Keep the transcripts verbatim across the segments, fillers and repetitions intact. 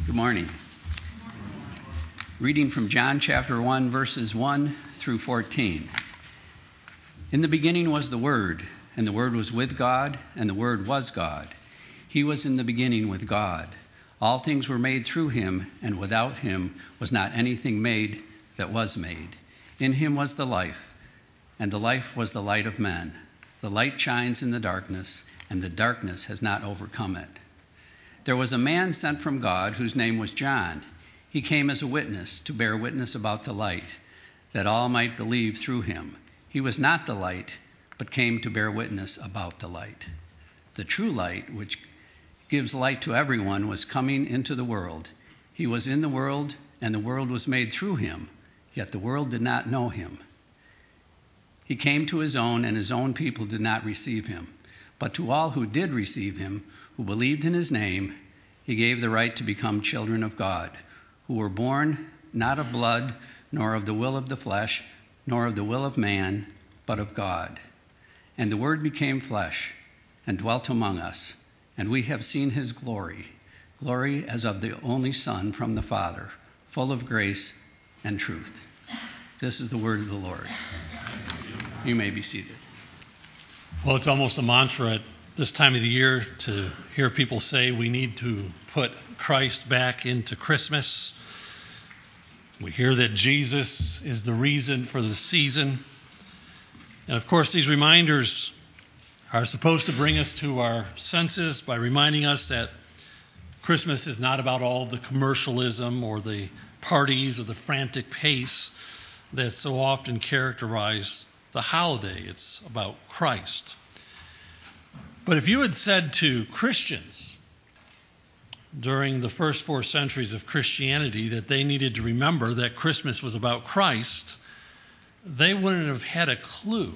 Good morning. Reading from John chapter one, verses one through fourteen. In the beginning was the Word, and the Word was with God, and the Word was God. He was in the beginning with God. All things were made through him, and without him was not anything made that was made. In him was the life, and the life was the light of men. The light shines in the darkness, and the darkness has not overcome it. There was a man sent from God whose name was John. He came as a witness to bear witness about the light, that all might believe through him. He was not the light, but came to bear witness about the light. The true light, which gives light to everyone, was coming into the world. He was in the world, and the world was made through him, yet the world did not know him. He came to his own, and his own people did not receive him. But to all who did receive him, who believed in his name, he gave the right to become children of God, who were born not of blood, nor of the will of the flesh, nor of the will of man, but of God. And the Word became flesh and dwelt among us, and we have seen his glory, glory as of the only Son from the Father, full of grace and truth. This is the word of the Lord. You may be seated. Well, it's almost a mantra at this time of the year to hear people say we need to put Christ back into Christmas. We hear that Jesus is the reason for the season. And of course, these reminders are supposed to bring us to our senses by reminding us that Christmas is not about all the commercialism or the parties or the frantic pace that so often characterize the holiday. It's about Christ. But if you had said to Christians during the first four centuries of Christianity that they needed to remember that Christmas was about Christ, they wouldn't have had a clue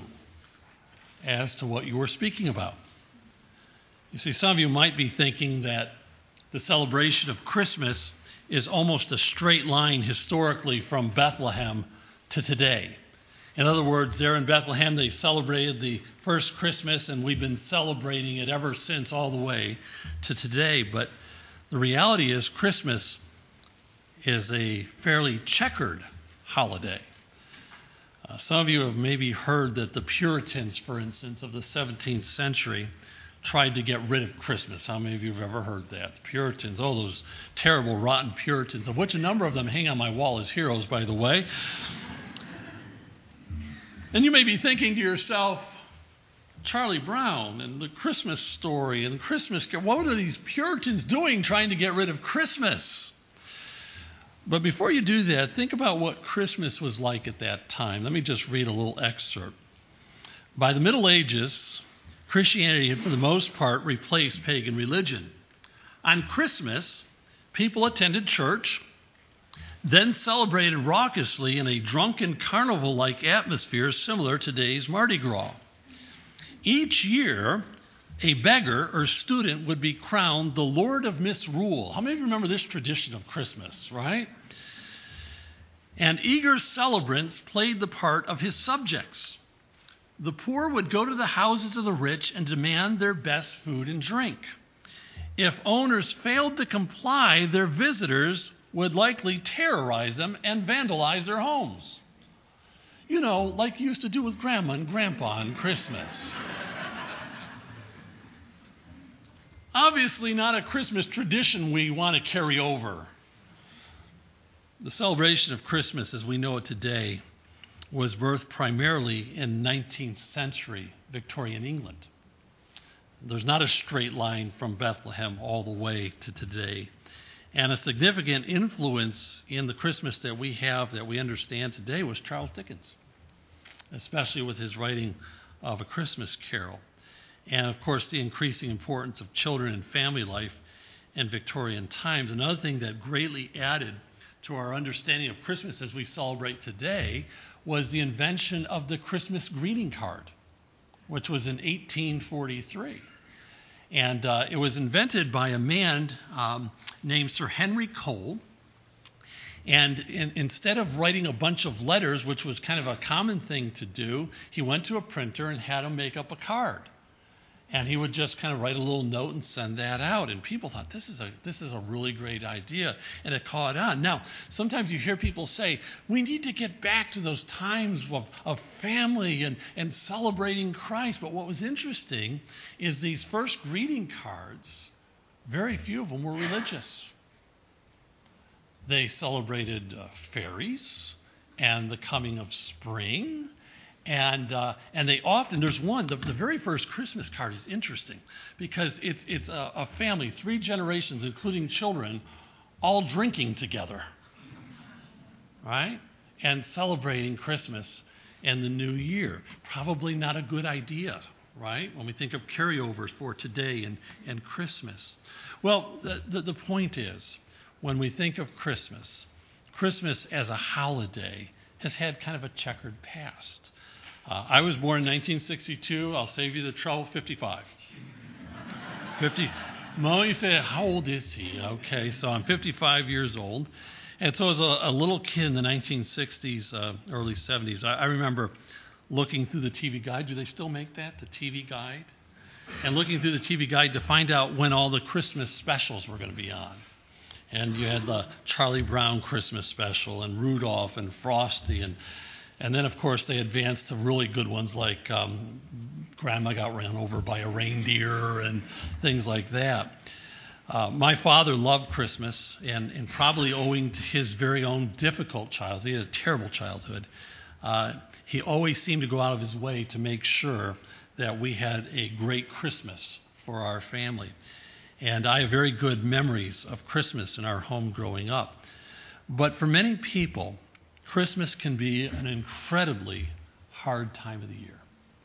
as to what you were speaking about. You see, some of you might be thinking that the celebration of Christmas is almost a straight line historically from Bethlehem to today. In other words, there in Bethlehem, they celebrated the first Christmas, and we've been celebrating it ever since all the way to today. But the reality is Christmas is a fairly checkered holiday. Uh, some of you have maybe heard that the Puritans, for instance, of the seventeenth century tried to get rid of Christmas. How many of you have ever heard that? The Puritans, all those terrible, rotten Puritans, of which a number of them hang on my wall as heroes, by the way. And you may be thinking to yourself, Charlie Brown and the Christmas story and the Christmas Carol, what are these Puritans doing trying to get rid of Christmas? But before you do that, think about what Christmas was like at that time. Let me just read a little excerpt. By the Middle Ages, Christianity had, for the most part, replaced pagan religion. On Christmas, people attended church, then celebrated raucously in a drunken carnival-like atmosphere similar to today's Mardi Gras. Each year, a beggar or student would be crowned the Lord of Misrule. How many of you remember this tradition of Christmas, right? And eager celebrants played the part of his subjects. The poor would go to the houses of the rich and demand their best food and drink. If owners failed to comply, their visitors would likely terrorize them and vandalize their homes. You know, like you used to do with Grandma and Grandpa on Christmas. Obviously not a Christmas tradition we want to carry over. The celebration of Christmas as we know it today was birthed primarily in nineteenth century Victorian England. There's not a straight line from Bethlehem all the way to today. And a significant influence in the Christmas that we have, that we understand today, was Charles Dickens, especially with his writing of A Christmas Carol. And, of course, the increasing importance of children and family life in Victorian times. Another thing that greatly added to our understanding of Christmas as we celebrate today was the invention of the Christmas greeting card, which was in eighteen forty-three. And uh, it was invented by a man um, named Sir Henry Cole. And in, instead of writing a bunch of letters, which was kind of a common thing to do, he went to a printer and had him make up a card. And he would just kind of write a little note and send that out. And people thought, this is a this is a really great idea. And it caught on. Now, sometimes you hear people say, we need to get back to those times of, of family and, and celebrating Christ. But what was interesting is these first greeting cards, very few of them were religious. They celebrated uh, fairies and the coming of spring. And uh, and they often, there's one, the, the very first Christmas card is interesting because it's it's a, a family, three generations, including children, all drinking together, right? And celebrating Christmas and the new year. Probably not a good idea, right? When we think of carryovers for today and, and Christmas. Well, the, the, the point is, when we think of Christmas, Christmas as a holiday has had kind of a checkered past. Uh, I was born in nineteen sixty-two. I'll save you the trouble, fifty-five. fifty. Mo, you say, how old is he? Okay, so I'm fifty-five years old. And so as a, a little kid in the nineteen sixties, uh, early seventies, I, I remember looking through the T V guide. Do they still make that, the T V guide? And looking through the T V guide to find out when all the Christmas specials were going to be on. And you had the Charlie Brown Christmas special and Rudolph and Frosty. And and then, of course, they advanced to really good ones like um, Grandma Got Ran Over by a Reindeer and things like that. Uh, my father loved Christmas, and, and probably owing to his very own difficult childhood, he had a terrible childhood, uh, he always seemed to go out of his way to make sure that we had a great Christmas for our family. And I have very good memories of Christmas in our home growing up. But for many people, Christmas can be an incredibly hard time of the year.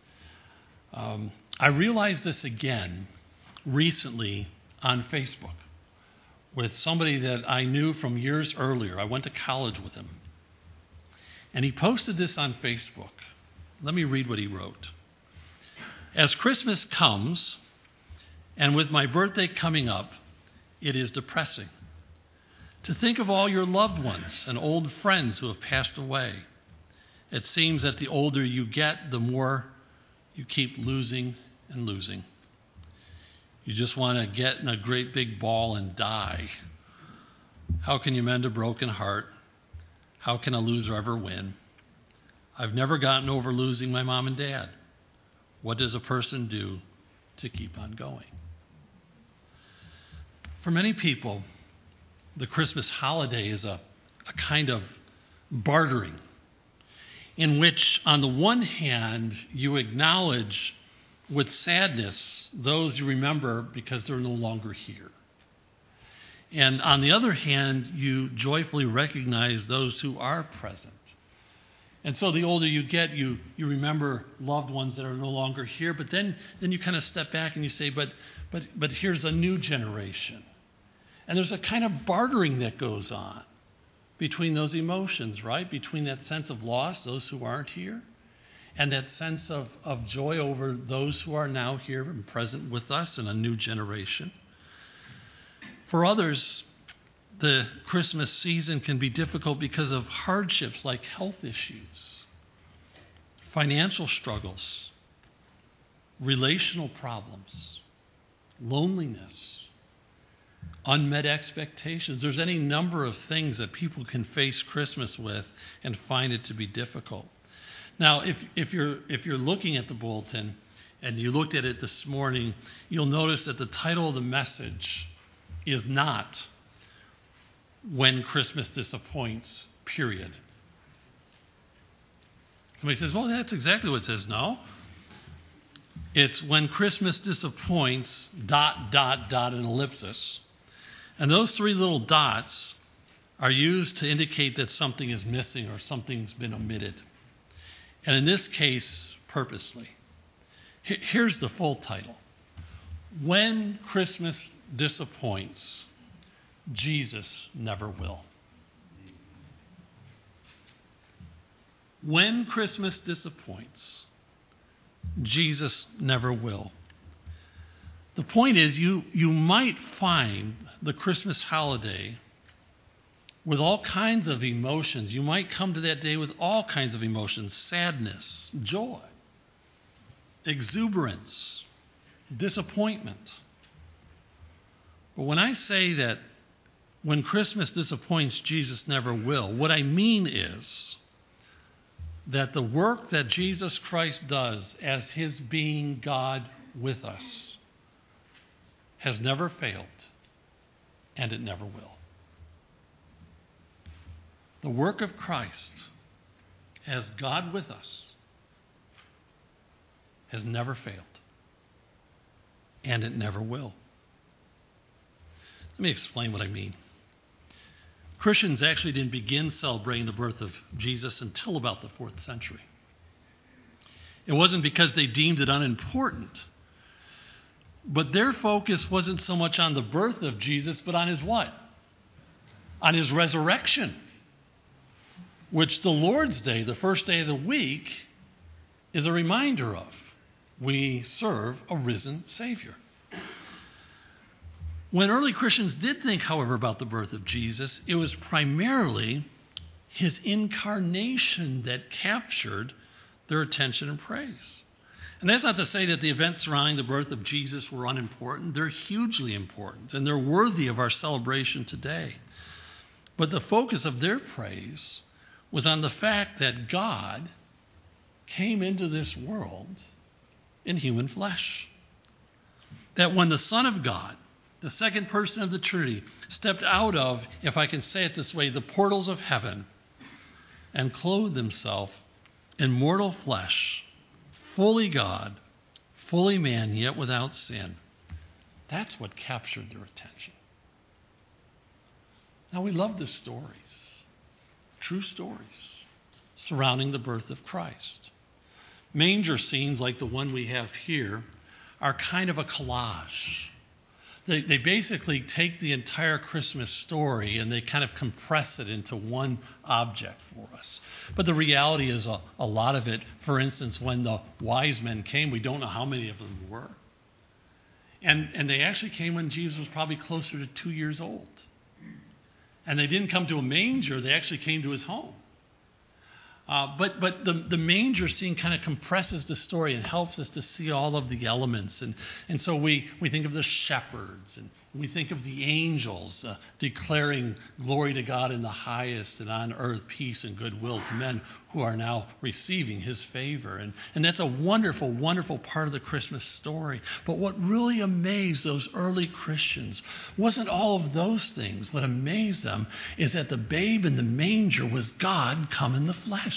Um, I realized this again recently on Facebook with somebody that I knew from years earlier. I went to college with him. And he posted this on Facebook. Let me read what he wrote. As Christmas comes, and with my birthday coming up, it is depressing to think of all your loved ones and old friends who have passed away. It seems that the older you get, the more you keep losing and losing. You just want to get in a great big ball and die. How can you mend a broken heart? How can a loser ever win? I've never gotten over losing my mom and dad. What does a person do to keep on going? For many people, the Christmas holiday is a, a kind of bartering in which, on the one hand, you acknowledge with sadness those you remember because they're no longer here. And on the other hand, you joyfully recognize those who are present. And so the older you get, you, you remember loved ones that are no longer here, but then, then you kind of step back and you say, but, but, but here's a new generation. And there's a kind of bartering that goes on between those emotions, right? Between that sense of loss, those who aren't here, and that sense of, of joy over those who are now here and present with us in a new generation. For others, the Christmas season can be difficult because of hardships like health issues, financial struggles, relational problems, loneliness, unmet expectations. There's any number of things that people can face Christmas with and find it to be difficult. Now, if, if you're if you're looking at the bulletin and you looked at it this morning, you'll notice that the title of the message is not When Christmas Disappoints, period. Somebody says, well, that's exactly what it says. No. It's When Christmas Disappoints, dot, dot, dot, an ellipsis. And those three little dots are used to indicate that something is missing or something's been omitted. And in this case, purposely. Here's the full title. When Christmas Disappoints, Jesus Never Will. When Christmas disappoints, Jesus never will. The point is, you, you might find the Christmas holiday with all kinds of emotions. You might come to that day with all kinds of emotions: sadness, joy, exuberance, disappointment. But when I say that when Christmas disappoints, Jesus never will, what I mean is that the work that Jesus Christ does as his being God with us has never failed, and it never will. The work of Christ as God with us has never failed, and it never will. Let me explain what I mean. Christians actually didn't begin celebrating the birth of Jesus until about the fourth century. It wasn't because they deemed it unimportant, but their focus wasn't so much on the birth of Jesus, but on his what? On his resurrection, which the Lord's Day, the first day of the week, is a reminder of. We serve a risen Savior. When early Christians did think, however, about the birth of Jesus, it was primarily his incarnation that captured their attention and praise. And that's not to say that the events surrounding the birth of Jesus were unimportant. They're hugely important, and they're worthy of our celebration today. But the focus of their praise was on the fact that God came into this world in human flesh. That when the Son of God, the second person of the Trinity, stepped out of, if I can say it this way, the portals of heaven and clothed himself in mortal flesh, fully God, fully man, yet without sin. That's what captured their attention. Now, we love the stories, true stories, surrounding the birth of Christ. Manger scenes like the one we have here are kind of a collage. They, they basically take the entire Christmas story and they kind of compress it into one object for us. But the reality is a, a lot of it, for instance, when the wise men came, we don't know how many of them were. And, and they actually came when Jesus was probably closer to two years old. And they didn't come to a manger, they actually came to his home. Uh, but but the, the manger scene kind of compresses the story and helps us to see all of the elements. And, and so we, we think of the shepherds, and we think of the angels uh, declaring glory to God in the highest, and on earth peace and goodwill to men who are now receiving his favor. And, and that's a wonderful, wonderful part of the Christmas story. But what really amazed those early Christians wasn't all of those things. What amazed them is that the babe in the manger was God come in the flesh.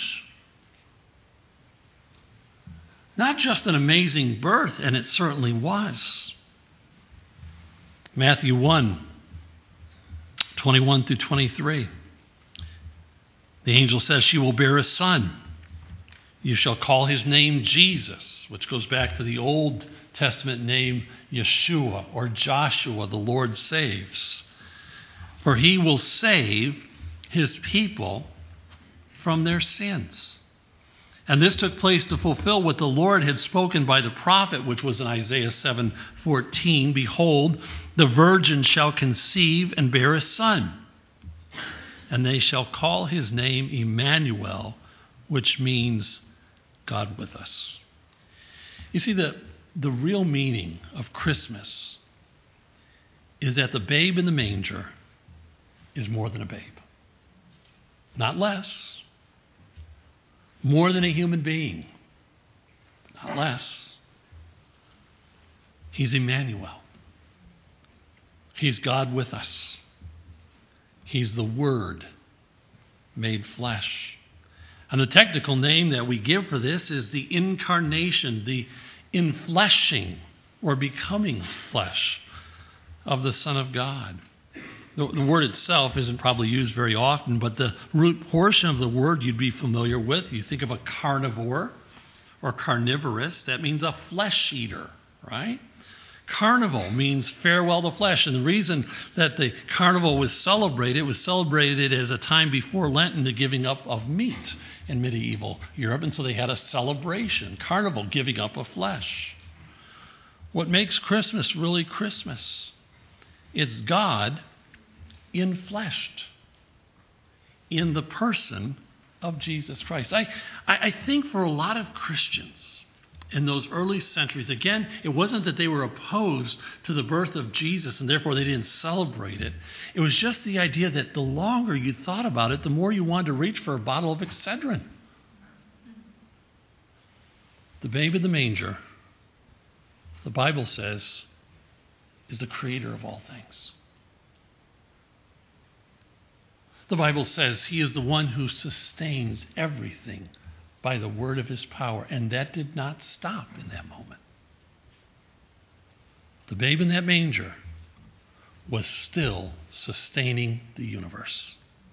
Not just an amazing birth, and it certainly was. Matthew one, twenty-one through twenty-three. The angel says, she will bear a son. You shall call his name Jesus, which goes back to the Old Testament name Yeshua or Joshua, the Lord saves. For he will save his people from their sins. And this took place to fulfill what the Lord had spoken by the prophet, which was in Isaiah seven fourteen. Behold, the virgin shall conceive and bear a son, and they shall call his name Emmanuel, which means God with us. You see, the, the real meaning of Christmas is that the babe in the manger is more than a babe. Not less. More than a human being. Not less. He's Emmanuel. He's God with us. He's the Word made flesh. And the technical name that we give for this is the incarnation, the infleshing or becoming flesh of the Son of God. The, the word itself isn't probably used very often, but the root portion of the word you'd be familiar with. You think of a carnivore or carnivorous, that means a flesh eater, right? Carnival means farewell to flesh. And the reason that the carnival was celebrated, it was celebrated as a time before Lenten, the giving up of meat in medieval Europe. And so they had a celebration, carnival, giving up of flesh. What makes Christmas really Christmas? It's God infleshed in the person of Jesus Christ. I, I, I think for a lot of Christians, in those early centuries, again, it wasn't that they were opposed to the birth of Jesus and therefore they didn't celebrate it. It was just the idea that the longer you thought about it, the more you wanted to reach for a bottle of Excedrin. The babe in the manger, the Bible says, is the creator of all things. The Bible says he is the one who sustains everything by the word of his power. And that did not stop in that moment. The babe in that manger was still sustaining the universe.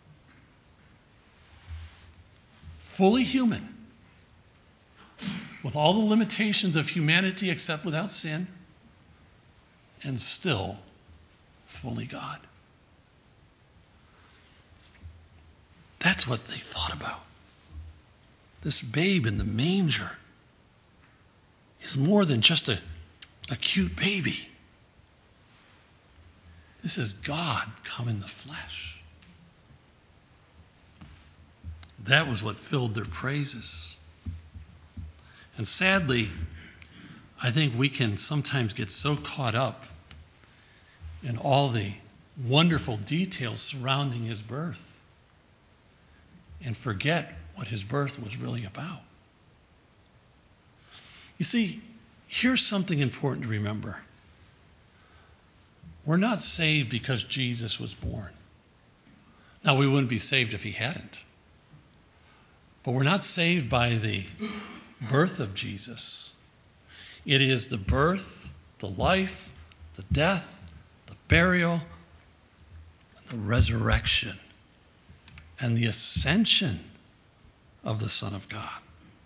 Fully human, with all the limitations of humanity except without sin, and still fully God. That's what they thought about. This babe in the manger is more than just a, a cute baby. This is God come in the flesh. That was what filled their praises. And sadly, I think we can sometimes get so caught up in all the wonderful details surrounding his birth and forget what his birth was really about. You see, here's something important to remember. We're not saved because Jesus was born. Now, we wouldn't be saved if he hadn't. But we're not saved by the birth of Jesus. It is the birth, the life, the death, the burial, the resurrection, and the ascension of the Son of God.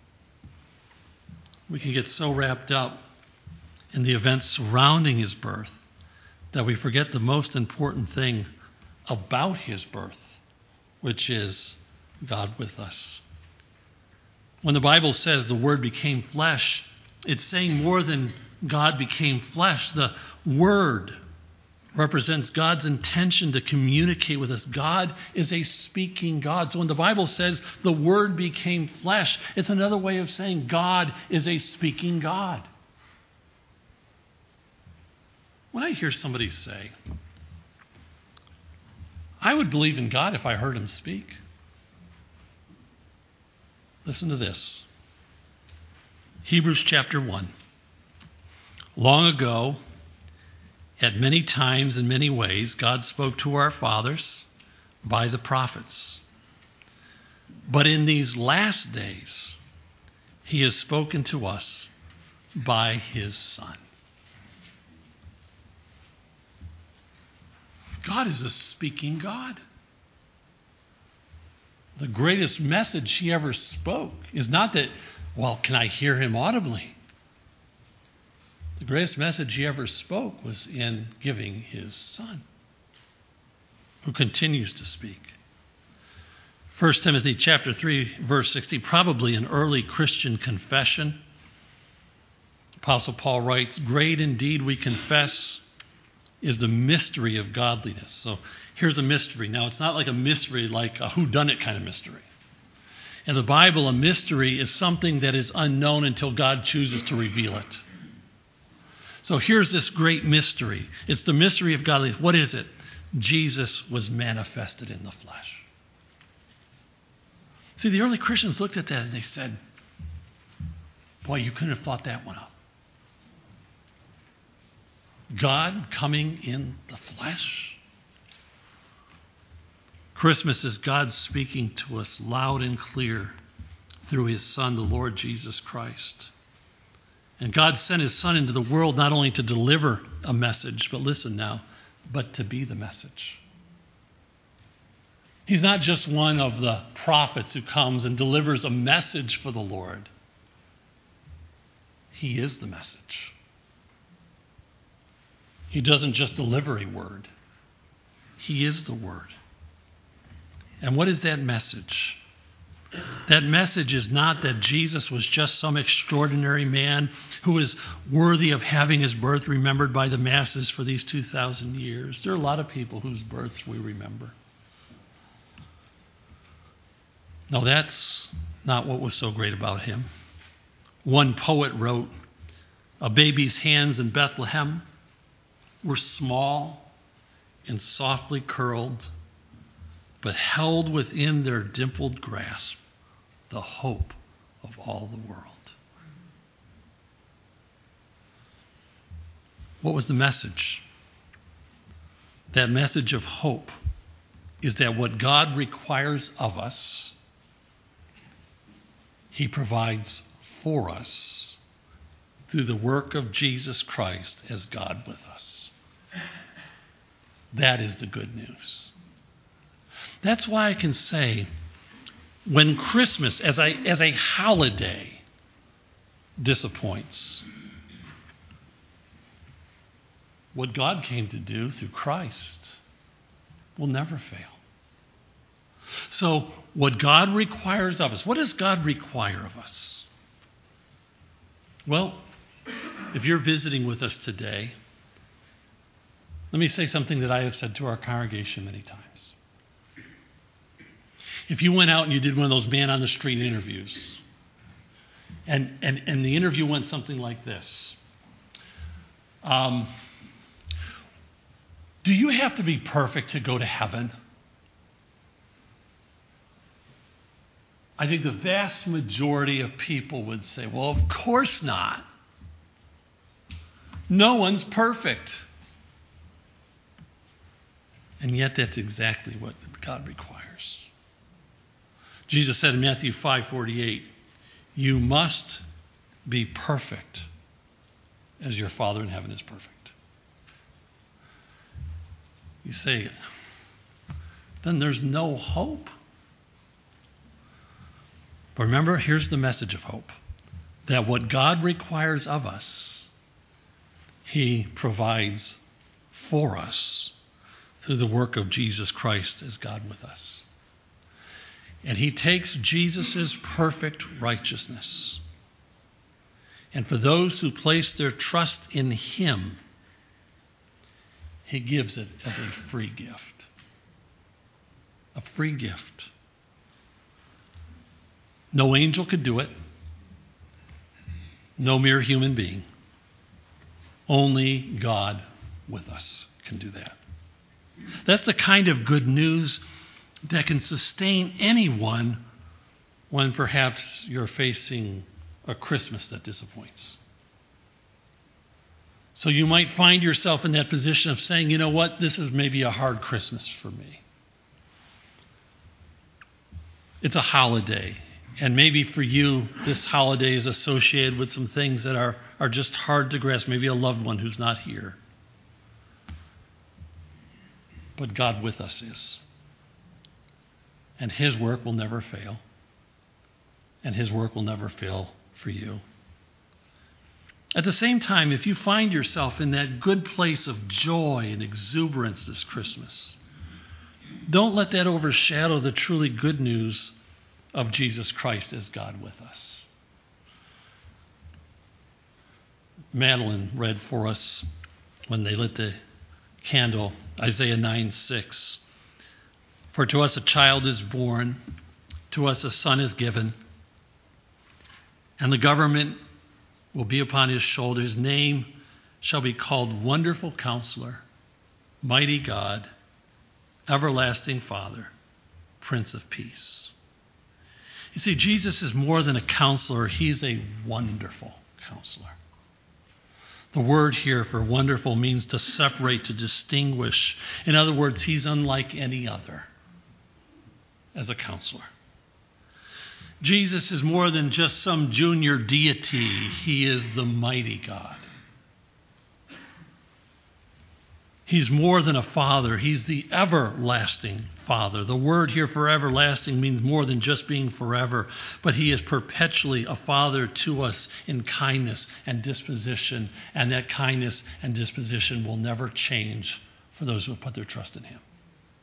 We can get so wrapped up in the events surrounding his birth that we forget the most important thing about his birth, which is God with us. When the Bible says the Word became flesh, it's saying more than God became flesh. The Word represents God's intention to communicate with us. God is a speaking God. So when the Bible says the Word became flesh, it's another way of saying God is a speaking God. When I hear somebody say, I would believe in God if I heard him speak. Listen to this. Hebrews chapter one. Long ago, at many times and many ways, God spoke to our fathers by the prophets. But in these last days, he has spoken to us by his Son. God is a speaking God. The greatest message he ever spoke is not that, well, can I hear him audibly? The greatest message he ever spoke was in giving his Son, who continues to speak. First Timothy chapter three, verse sixty, probably an early Christian confession. Apostle Paul writes, "Great indeed we confess is the mystery of godliness." So here's a mystery. Now, it's not like a mystery like a whodunit kind of mystery. In the Bible, a mystery is something that is unknown until God chooses to reveal it. So here's this great mystery. It's the mystery of godliness. What is it? Jesus was manifested in the flesh. See, the early Christians looked at that and they said, boy, you couldn't have thought that one up. God coming in the flesh. Christmas is God speaking to us loud and clear through his Son, the Lord Jesus Christ. And God sent his Son into the world not only to deliver a message, but listen now, but to be the message. He's not just one of the prophets who comes and delivers a message for the Lord. He is the message. He doesn't just deliver a word. He is the word. And what is that message? That message is not that Jesus was just some extraordinary man who is worthy of having his birth remembered by the masses for these two thousand years. There are a lot of people whose births we remember. No, that's not what was so great about him. One poet wrote, "A baby's hands in Bethlehem were small and softly curled, but held within their dimpled grasp the hope of all the world." What was the message? That message of hope is that what God requires of us, He provides for us through the work of Jesus Christ as God with us. That is the good news. That's why I can say, when Christmas as a, as a holiday disappoints, what God came to do through Christ will never fail. So, what God requires of us, what does God require of us? Well, if you're visiting with us today, let me say something that I have said to our congregation many times. If you went out and you did one of those man on the street interviews, and, and, and the interview went something like this. Um, do you have to be perfect to go to heaven? I think the vast majority of people would say, well, of course not. No one's perfect. And yet that's exactly what God requires. Jesus said in Matthew five forty-eight, "You must be perfect as your Father in heaven is perfect." You say, then there's no hope. But remember, here's the message of hope. That what God requires of us, He provides for us through the work of Jesus Christ as God with us. And He takes Jesus' perfect righteousness. And for those who place their trust in Him, He gives it as a free gift. A free gift. No angel could do it. No mere human being. Only God with us can do that. That's the kind of good news that can sustain anyone when perhaps you're facing a Christmas that disappoints. So you might find yourself in that position of saying, you know what, this is maybe a hard Christmas for me. It's a holiday. And maybe for you, this holiday is associated with some things that are, are just hard to grasp. Maybe a loved one who's not here. But God with us is. And His work will never fail. And His work will never fail for you. At the same time, if you find yourself in that good place of joy and exuberance this Christmas, don't let that overshadow the truly good news of Jesus Christ as God with us. Madeline read for us when they lit the candle, Isaiah nine six. "For to us a child is born, to us a son is given, and the government will be upon His shoulder. His name shall be called Wonderful Counselor, Mighty God, Everlasting Father, Prince of Peace." You see, Jesus is more than a counselor. He's a wonderful counselor. The word here for wonderful means to separate, to distinguish. In other words, He's unlike any other as a counselor. Jesus is more than just some junior deity. He is the mighty God. He's more than a father. He's the everlasting Father. The word here for everlasting means more than just being forever, but He is perpetually a Father to us in kindness and disposition, and that kindness and disposition will never change for those who have put their trust in Him.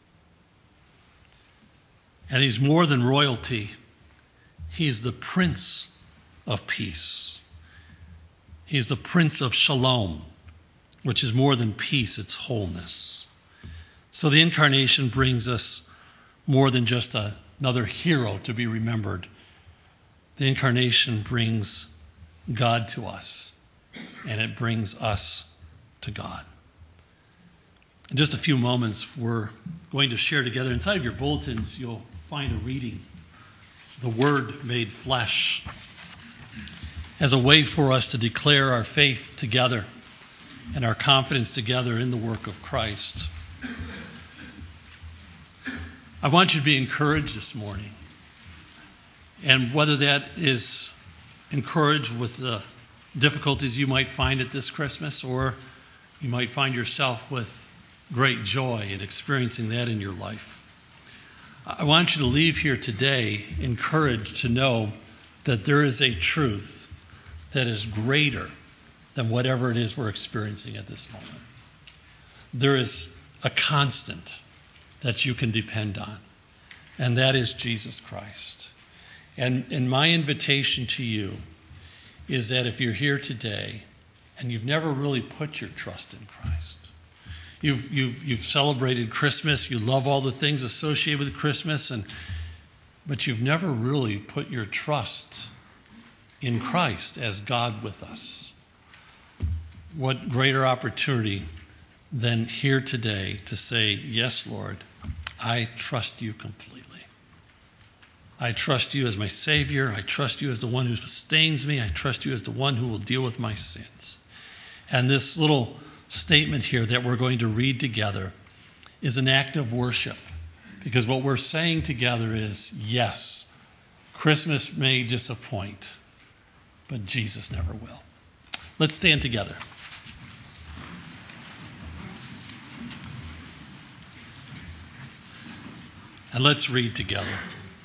And He's more than royalty. He's the Prince of Peace. He's the Prince of Shalom, which is more than peace, it's wholeness. So the incarnation brings us more than just a, another hero to be remembered. The incarnation brings God to us, and it brings us to God. In just a few moments, we're going to share together. Inside of your bulletins, you'll find a reading, the Word made flesh, as a way for us to declare our faith together and our confidence together in the work of Christ. I want you to be encouraged this morning. And whether that is encouraged with the difficulties you might find at this Christmas, or you might find yourself with great joy in experiencing that in your life, I want you to leave here today encouraged to know that there is a truth that is greater than whatever it is we're experiencing at this moment. There is a constant that you can depend on, and that is Jesus Christ. And, and my invitation to you is that if you're here today and you've never really put your trust in Christ, you've, you've, you've celebrated Christmas, you love all the things associated with Christmas, and but you've never really put your trust in Christ as God with us. What greater opportunity than here today to say, yes, Lord, I trust you completely. I trust you as my Savior. I trust you as the one who sustains me. I trust you as the one who will deal with my sins. And this little statement here that we're going to read together is an act of worship, because what we're saying together is, yes, Christmas may disappoint, but Jesus never will. Let's stand together. And let's read together.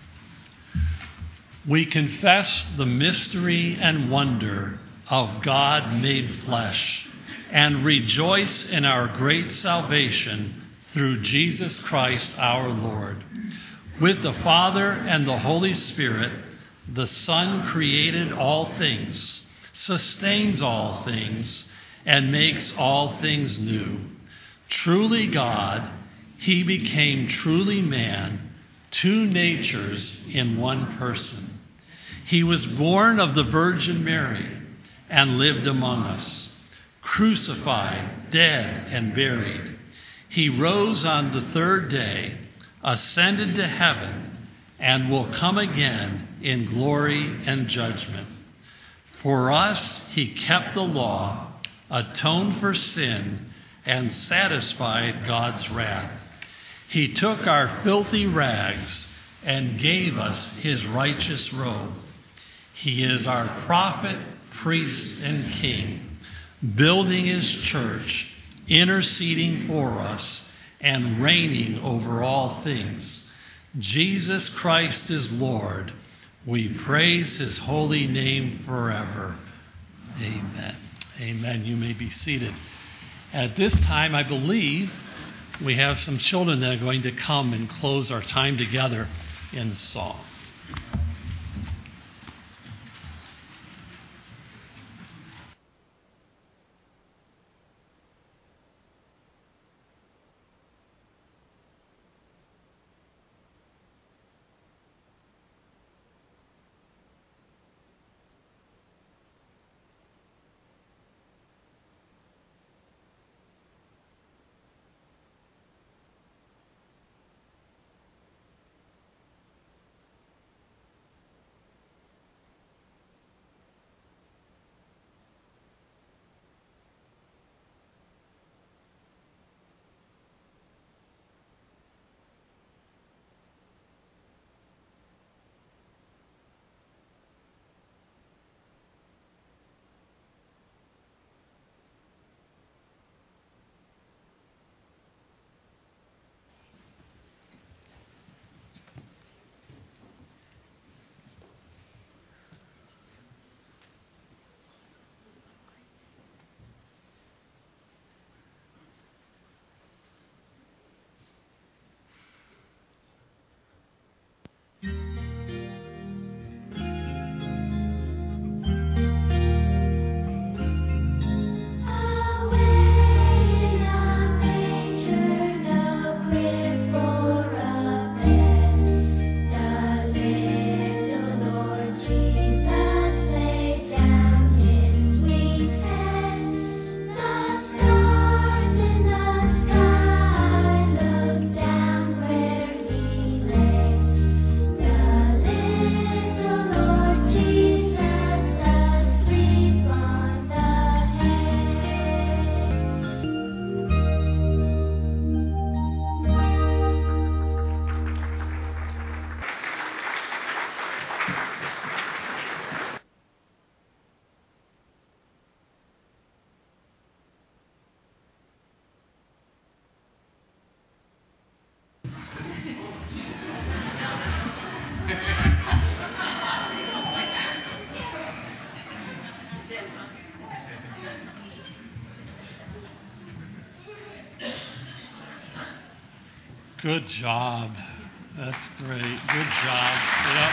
We confess the mystery and wonder of God made flesh, and rejoice in our great salvation through Jesus Christ our Lord. With the Father and the Holy Spirit, the Son created all things, sustains all things, and makes all things new. Truly God, he became truly man, two natures in one person. He was born of the Virgin Mary and lived among us, crucified, dead, and buried. He rose on the third day, ascended to heaven, and will come again in glory and judgment. For us, he kept the law, atoned for sin, and satisfied God's wrath. He took our filthy rags and gave us his righteous robe. He is our prophet, priest, and king, building his church, interceding for us, and reigning over all things. Jesus Christ is Lord. We praise his holy name forever. Amen. Amen. You may be seated. At this time, I believe we have some children that are going to come and close our time together in song. Good job. That's great. Good job. Yep.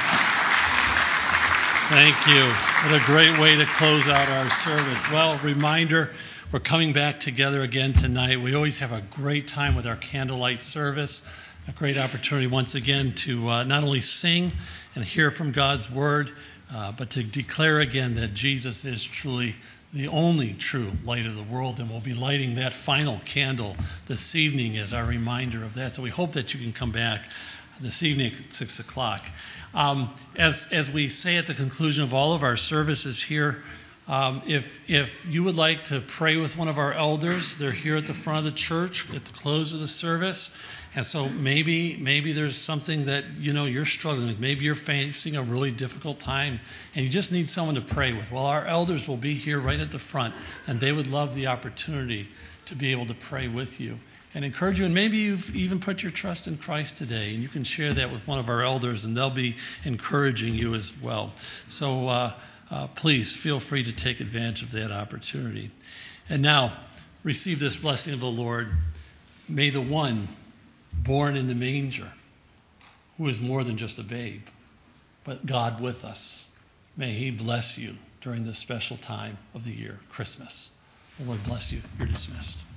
Thank you. What a great way to close out our service. Well, reminder, we're coming back together again tonight. We always have a great time with our candlelight service. A great opportunity once again to uh, not only sing and hear from God's word, uh, but to declare again that Jesus is truly the only true light of the world, and we'll be lighting that final candle this evening as our reminder of that. So we hope that you can come back this evening at six o'clock. Um, as as we say at the conclusion of all of our services here, um, if if you would like to pray with one of our elders, they're here at the front of the church at the close of the service. And so maybe maybe there's something that you know you're struggling with. Maybe you're facing a really difficult time and you just need someone to pray with. Well, our elders will be here right at the front, and they would love the opportunity to be able to pray with you and encourage you. And maybe you've even put your trust in Christ today, and you can share that with one of our elders, and they'll be encouraging you as well. So uh, uh, please feel free to take advantage of that opportunity. And now, receive this blessing of the Lord. May the one born in the manger, who is more than just a babe, but God with us, may he bless you during this special time of the year, Christmas. The Lord bless you. You're dismissed.